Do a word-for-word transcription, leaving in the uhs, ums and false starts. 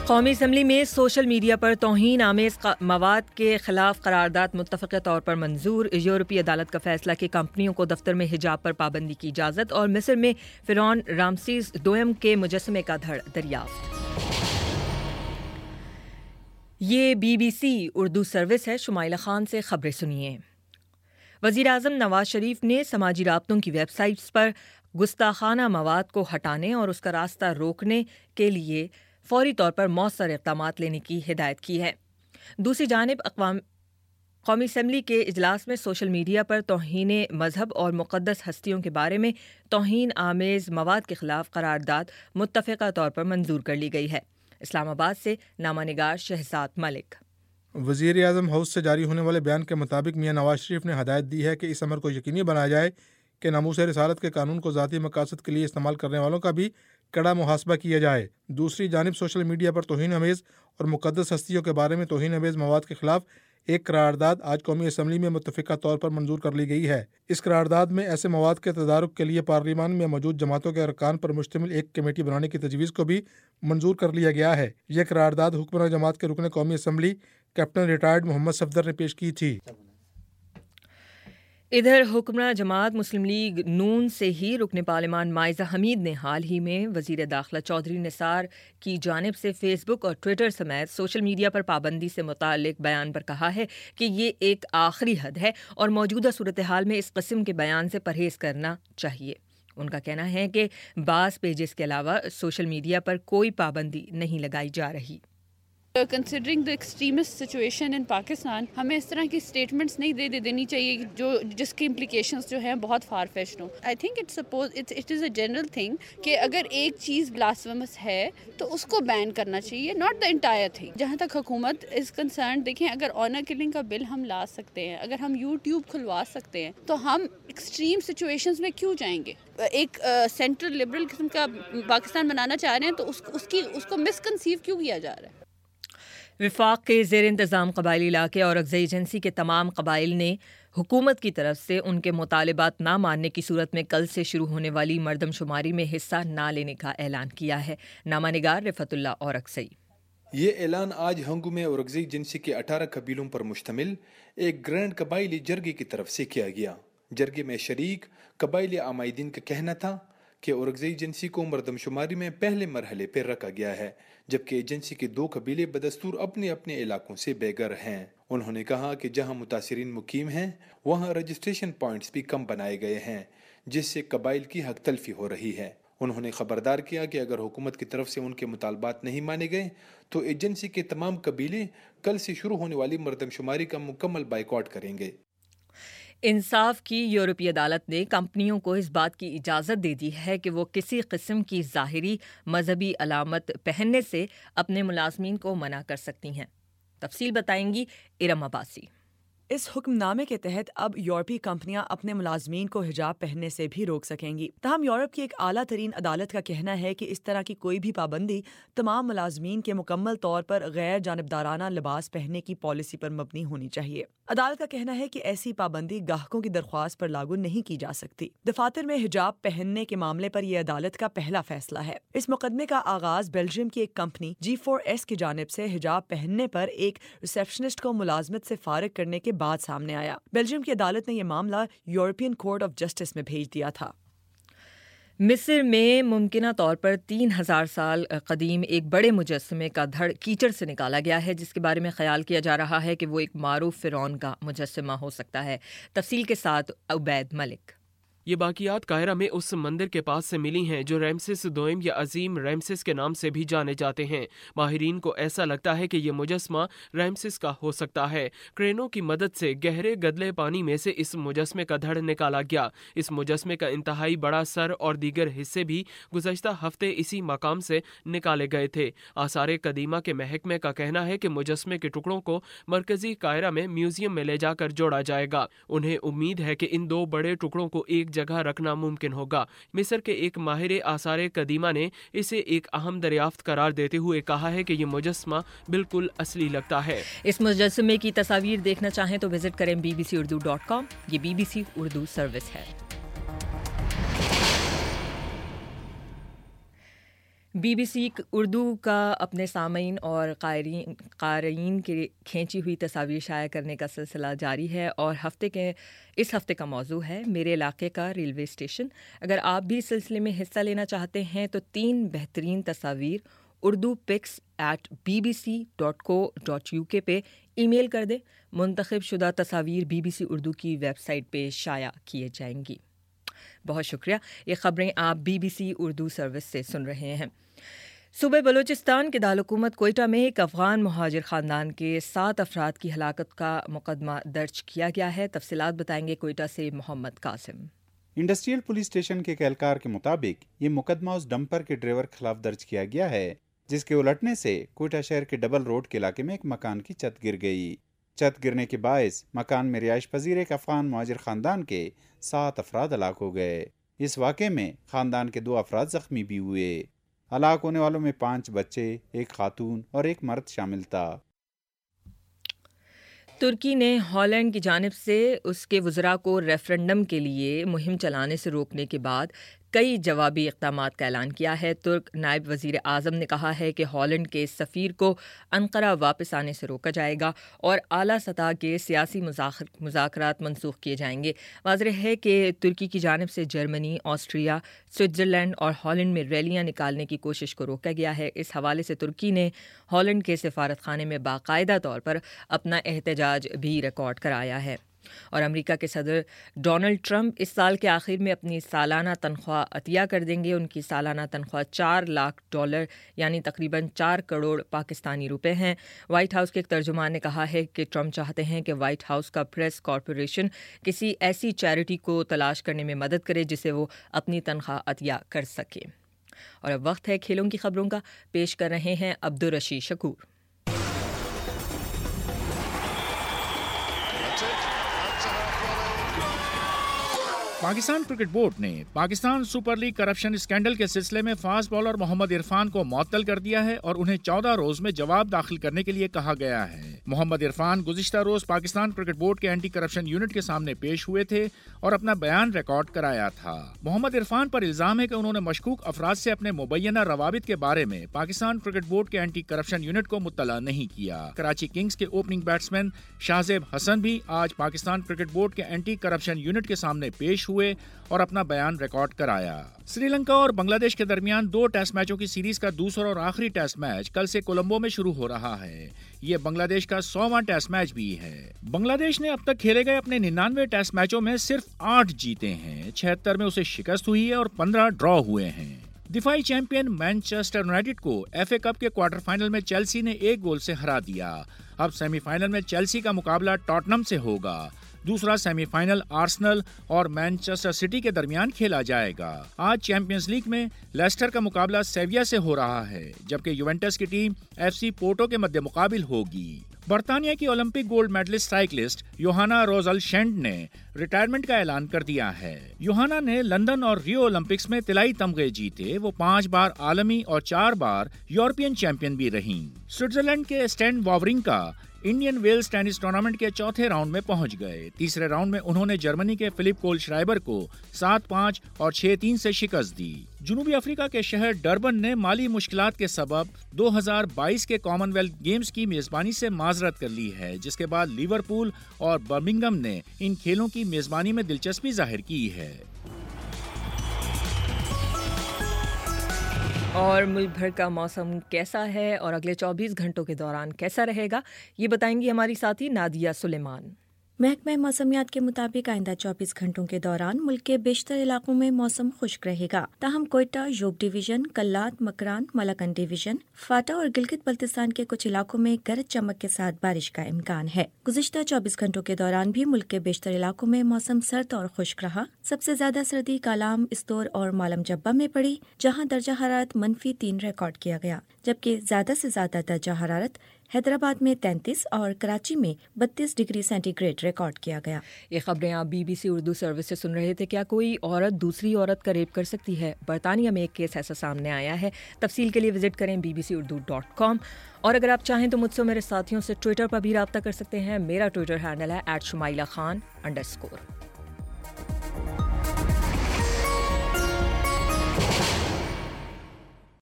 قومی اسمبلی میں social media پر توہین آمیز مواد کے خلاف قرارداد متفقہ طور پر منظور. یورپی عدالت کا فیصلہ کہ کمپنیوں کو دفتر میں حجاب پر پابندی کی اجازت. اور مصر میں فرعون رامسیس دوئم کے مجسمے کا دھڑ دریافت. یہ B B C Urdu service ہے. شمائلہ خان سے خبریں سنیے. وزیر اعظم نواز شریف نے سماجی رابطوں کی ویب سائٹس پر گستاخانہ مواد کو ہٹانے اور اس کا راستہ روکنے کے لیے فوری طور پر مؤثر اقدامات لینے کی ہدایت کی ہے. دوسری جانب اقوام قومی اسمبلی کے اجلاس میں سوشل میڈیا پر توہین مذہب اور مقدس ہستیوں کے بارے میں توہین آمیز مواد کے خلاف قرارداد متفقہ طور پر منظور کر لی گئی ہے. اسلام آباد سے نامہ نگار شہزاد ملک. وزیر اعظم ہاؤس سے جاری ہونے والے بیان کے مطابق میاں نواز شریف نے ہدایت دی ہے کہ اس امر کو یقینی بنایا جائے کہ ناموس رسالت کے قانون کو ذاتی مقاصد کے لیے استعمال کرنے والوں کا بھی کڑا محاسبہ کیا جائے. دوسری جانب سوشل میڈیا پر توہین آمیز اور مقدس ہستیوں کے بارے میں توہین آمیز مواد کے خلاف ایک قرارداد آج قومی اسمبلی میں متفقہ طور پر منظور کر لی گئی ہے. اس قرارداد میں ایسے مواد کے تدارک کے لیے پارلیمان میں موجود جماعتوں کے ارکان پر مشتمل ایک کمیٹی بنانے کی تجویز کو بھی منظور کر لیا گیا ہے. یہ قرارداد حکمراں جماعت کے رکن قومی assembly captain retired Muhammad Safdar نے پیش کی تھی. ادھر حکمراں جماعت مسلم لیگ نون سے ہی رکن پارلیمان مائزہ حمید نے حال ہی میں وزیر داخلہ چودھری نثار کی جانب سے فیس بک اور ٹویٹر سمیت سوشل میڈیا پر پابندی سے متعلق بیان پر کہا ہے کہ یہ ایک آخری حد ہے اور موجودہ صورتحال میں اس قسم کے بیان سے پرہیز کرنا چاہیے. ان کا کہنا ہے کہ بعض پیجز کے علاوہ سوشل میڈیا پر کوئی پابندی نہیں لگائی جا رہی. Considering the extremist situation in Pakistan ہمیں اس طرح کی اسٹیٹمنٹس نہیں دے دے دینی چاہیے جو جس کی امپلیکیشنز جو ہیں بہت فار فیشڈ ہوں. I think it suppose it is a general thing کہ اگر ایک چیز بلاسفیمس ہے تو اس کو بین کرنا چاہیے, ناٹ دا انٹائر تھنگ. جہاں تک حکومت از کنسرن, دیکھیں اگر آنر کلنگ کا بل ہم لا سکتے ہیں, اگر ہم یوٹیوب کھلوا سکتے ہیں, تو ہم ایکسٹریم سچویشنز میں کیوں جائیں گے؟ ایک سینٹرل لبرل قسم کا پاکستان بنانا چاہ رہے ہیں تو اس اس کی اس کو مس کنسیو کیوں کیا جا رہا ہے؟ وفاق کے زیر انتظام قبائلی علاقے اور اورکزئی ایجنسی کے تمام قبائل نے حکومت کی طرف سے ان کے مطالبات نہ ماننے کی صورت میں کل سے شروع ہونے والی مردم شماری میں حصہ نہ لینے کا اعلان کیا ہے. نامہ نگار رفعت اللہ اورکزئی. یہ اعلان آج ہنگو میں اورکزئی ایجنسی کے اٹھارہ قبیلوں پر مشتمل ایک گرینڈ قبائلی جرگے کی طرف سے کیا گیا. جرگے میں شریک قبائلی عمائدین کا کہنا تھا کہ اورکزئی ایجنسی کو مردم شماری میں پہلے مرحلے پر رکھا گیا ہے, جبکہ ایجنسی کے دو قبیلے بدستور اپنے اپنے علاقوں سے بے گھر ہیں. انہوں نے کہا کہ جہاں متاثرین مقیم ہیں وہاں رجسٹریشن پوائنٹس بھی کم بنائے گئے ہیں, جس سے قبائل کی حق تلفی ہو رہی ہے. انہوں نے خبردار کیا کہ اگر حکومت کی طرف سے ان کے مطالبات نہیں مانے گئے تو ایجنسی کے تمام قبیلے کل سے شروع ہونے والی مردم شماری کا مکمل بائیکاٹ کریں گے. انصاف کی یورپی عدالت نے کمپنیوں کو اس بات کی اجازت دے دی ہے کہ وہ کسی قسم کی ظاہری مذہبی علامت پہننے سے اپنے ملازمین کو منع کر سکتی ہیں. تفصیل بتائیں گی ارم عباسی. اس حکم نامے کے تحت اب یورپی کمپنیاں اپنے ملازمین کو حجاب پہننے سے بھی روک سکیں گی. تاہم یورپ کی ایک اعلیٰ ترین عدالت کا کہنا ہے کہ اس طرح کی کوئی بھی پابندی تمام ملازمین کے مکمل طور پر غیر جانبدارانہ لباس پہننے کی پالیسی پر مبنی ہونی چاہیے. عدالت کا کہنا ہے کہ ایسی پابندی گاہکوں کی درخواست پر لاگو نہیں کی جا سکتی. دفاتر میں حجاب پہننے کے معاملے پر یہ عدالت کا پہلا فیصلہ ہے. اس مقدمے کا آغاز بیلجیم کی ایک کمپنی جی فور ایس کی جانب سے حجاب پہننے پر ایک ریسیپشنسٹ کو ملازمت سے فارغ کرنے کے بعد سامنے آیا. بیلجیم کی عدالت نے یہ معاملہ یورپین کورٹ آف جسٹس میں بھیج دیا تھا. مصر میں ممکنہ طور پر تین ہزار سال قدیم ایک بڑے مجسمے کا دھڑ کیچڑ سے نکالا گیا ہے, جس کے بارے میں خیال کیا جا رہا ہے کہ وہ ایک معروف فرعون کا مجسمہ ہو سکتا ہے. تفصیل کے ساتھ عبید ملک. یہ باقیات قاہرہ میں اس مندر کے پاس سے ملی ہیں جو ریمسس دوئم یا عظیم ریمسس کے نام سے بھی جانے جاتے ہیں. ماہرین کو ایسا لگتا ہے کہ یہ مجسمہ ریمسس کا ہو سکتا ہے. کرینوں کی مدد سے گہرے گدلے پانی میں سے اس مجسمے کا دھڑ نکالا گیا. اس مجسمے کا انتہائی بڑا سر اور دیگر حصے بھی گزشتہ ہفتے اسی مقام سے نکالے گئے تھے. آثار قدیمہ کے محکمے کا کہنا ہے کہ مجسمے کے ٹکڑوں کو مرکزی قاہرہ میں میوزیم میں لے جا کر جوڑا جائے گا. انہیں امید ہے کہ ان دو بڑے ٹکڑوں کو ایک جگہ رکھنا ممکن ہوگا. مصر کے ایک ماہر آثار قدیمہ نے اسے ایک اہم دریافت قرار دیتے ہوئے کہا ہے کہ یہ مجسمہ بالکل اصلی لگتا ہے. اس مجسمے کی تصاویر دیکھنا چاہیں تو وزٹ کریں B B C Urdu dot com. یہ B B C Urdu service ہے. بی بی سی اردو کا اپنے سامعین اور قارئین قارئین کی کھینچی ہوئی تصاویر شائع کرنے کا سلسلہ جاری ہے اور ہفتے کے اس ہفتے کا موضوع ہے میرے علاقے کا ریلوے اسٹیشن۔ اگر آپ بھی اس سلسلے میں حصہ لینا چاہتے ہیں تو تین بہترین تصاویر Urdu pics at B B C dot co dot U K پہ ای میل کر دیں۔ منتخب شدہ تصاویر بی بی سی اردو کی ویب سائٹ پہ شائع کیے جائیں گی۔ بہت شکریہ۔ یہ خبریں آپ B B C Urdu service سے سن رہے ہیں۔ صوبہ بلوچستان کے دارالحکومت کوئٹہ میں ایک افغان مہاجر خاندان کے سات افراد کی ہلاکت کا مقدمہ درج کیا گیا ہے۔ تفصیلات بتائیں گے کوئٹہ سے Muhammad Qasim. Industrial police station کے اہلکار کے مطابق یہ مقدمہ اس ڈمپر کے ڈرائیور کے خلاف درج کیا گیا ہے جس کے الٹنے سے کوئٹہ شہر کے ڈبل روڈ کے علاقے میں ایک مکان کی چھت گر گئی۔ چھت گرنے کے باعث مکان میں رہائش پذیر ایک افغان مہاجر خاندان کے سات افراد ہلاک ہو گئے۔ اس واقعے میں خاندان کے دو افراد زخمی بھی ہوئے۔ ہلاک ہونے والوں میں پانچ بچے، ایک خاتون اور ایک مرد شامل تھا۔ ترکی نے ہالینڈ کی جانب سے اس کے وزراء کو ریفرنڈم کے لیے مہم چلانے سے روکنے کے بعد کئی جوابی اقدامات کا اعلان کیا ہے۔ ترک نائب وزیر اعظم نے کہا ہے کہ ہالینڈ کے سفیر کو انقرہ واپس آنے سے روکا جائے گا اور اعلیٰ سطح کے سیاسی مذاکرات منسوخ کیے جائیں گے۔ واضح ہے کہ ترکی کی جانب سے جرمنی، آسٹریا، سوئٹزرلینڈ اور ہالینڈ میں ریلیاں نکالنے کی کوشش کو روکا گیا ہے۔ اس حوالے سے ترکی نے ہالینڈ کے سفارت خانے میں باقاعدہ طور پر اپنا احتجاج بھی ریکارڈ کرایا ہے۔ اور امریکہ کے صدر ڈونلڈ ٹرمپ اس سال کے آخر میں اپنی سالانہ تنخواہ عطیہ کر دیں گے۔ ان کی سالانہ تنخواہ چار لاکھ ڈالر یعنی تقریباً چار کروڑ پاکستانی روپے ہیں۔ وائٹ ہاؤس کے ایک ترجمان نے کہا ہے کہ ٹرمپ چاہتے ہیں کہ وائٹ ہاؤس کا پریس کارپوریشن کسی ایسی چیریٹی کو تلاش کرنے میں مدد کرے جسے وہ اپنی تنخواہ عطیہ کر سکے۔ اور اب وقت ہے کھیلوں کی خبروں کا۔ پیش کر رہے ہیں عبدالرشید شکور۔ پاکستان کرکٹ بورڈ نے Pakistan super league corruption scandal کے سلسلے میں فاسٹ بالر محمد عرفان کو معطل کر دیا ہے اور انہیں چودہ روز میں جواب داخل کرنے کے لیے کہا گیا ہے۔ محمد عرفان گزشتہ روز پاکستان کرکٹ بورڈ کے اینٹی کرپشن یونٹ کے سامنے پیش ہوئے تھے اور اپنا بیان ریکارڈ کرایا تھا۔ محمد عرفان پر الزام ہے کہ انہوں نے مشکوک افراد سے اپنے مبینہ روابط کے بارے میں پاکستان کرکٹ بورڈ کے اینٹی کرپشن یونٹ کو مطلع نہیں کیا۔ کراچی کنگز کے اوپننگ بیٹسمین شاہزیب حسن بھی آج پاکستان کرکٹ بورڈ کے اینٹی کرپشن یونٹ کے سامنے پیش ہوئے اور اپنا بیان ریکارڈ کرایا۔ سری لنکا اور بنگلہ دیش کے درمیان دو ٹیسٹ میچوں کی سیریز کا دوسرا اور آخری ٹیسٹ میچ کل سے کولمبو میں شروع ہو رہا ہے۔ یہ بنگلہ دیش کا سوواں ٹیسٹ میچ بھی ہے۔ بنگلہ دیش نے اب تک کھیلے گئے اپنے ننانوے ٹیسٹ میچوں میں صرف آٹھ جیتے ہیں، چھہتر میں اسے شکست ہوئی ہے اور پندرہ ڈرا ہوئے ہیں۔ دفاعی چیمپئن مانچسٹر یونائیٹڈ کو ایف اے کپ کے کوارٹر فائنل میں چیلسی نے ایک گول سے ہرا دیا۔ اب سیمی فائنل میں چیلسی کا مقابلہ ٹاٹنم سے ہوگا۔ دوسرا سیمی فائنل آرسنل اور مانچسٹر سٹی کے درمیان کھیلا جائے گا۔ آج چیمپئنز لیگ میں لیسٹر کا مقابلہ سیویا سے ہو رہا ہے، جبکہ یوونٹس کی ٹیم ایف سی پورٹو کے مد مقابل ہوگی۔ برطانیہ کی Olympic gold medallist cyclist Joanna Rowsell Shand نے ریٹائرمنٹ کا اعلان کر دیا ہے۔ یوہانا نے لندن اور ریو اولمپکس میں طلائی تمغے جیتے۔ وہ پانچ بار عالمی اور چار بار یورپین چیمپئن بھی رہیں۔ سوئٹزرلینڈ کے Stan Wawrinka Indian Wells tennis tournament کے چوتھے راؤنڈ میں پہنچ گئے۔ تیسرے راؤنڈ میں انہوں نے جرمنی کے فلپ کول شرائبر کو سات پانچ اور چھ تین سے شکست دی۔ جنوبی افریقہ کے شہر ڈربن نے مالی مشکلات کے سبب دو ہزار بائیس کے کامن ویلتھ گیمز کی میزبانی سے معذرت کر لی ہے، جس کے بعد لیورپول اور برمنگھم نے ان کھیلوں کی میزبانی میں دلچسپی ظاہر کی ہے۔ اور ملک بھر کا موسم کیسا ہے اور اگلے چوبیس گھنٹوں کے دوران کیسا رہے گا، یہ بتائیں گی ہماری ساتھی نادیہ سلیمان۔ محکمہ موسمیات کے مطابق آئندہ چوبیس گھنٹوں کے دوران ملک کے بیشتر علاقوں میں موسم خشک رہے گا، تاہم کوئٹہ، یوب division, Kalat, Makran, Malakand division, FATA اور گلگت بلتستان کے کچھ علاقوں میں گرج چمک کے ساتھ بارش کا امکان ہے۔ گزشتہ چوبیس گھنٹوں کے دوران بھی ملک کے بیشتر علاقوں میں موسم سرد اور خشک رہا۔ سب سے زیادہ سردی کالام، استور اور مالم جبہ میں پڑی، جہاں درجہ حرارت منفی تین ریکارڈ کیا گیا، جبکہ زیادہ سے زیادہ درجہ حرارت حیدرآباد میں تینتیس اور کراچی میں بتیس ڈگری سینٹی گریڈ ریکارڈ کیا گیا۔ یہ خبریں آپ B B C Urdu service سے سن رہے تھے۔ کیا کوئی عورت دوسری عورت کا ریپ کر سکتی ہے؟ برطانیہ میں ایک کیس ایسا سامنے آیا ہے۔ تفصیل کے لیے وزٹ کریں B B C Urdu dot com, اور اگر آپ چاہیں تو مجھ سے میرے ساتھیوں سے ٹویٹر پر بھی رابطہ کر سکتے ہیں۔ میرا ٹویٹر ہینڈل ہے at Shumaila Khan underscore score.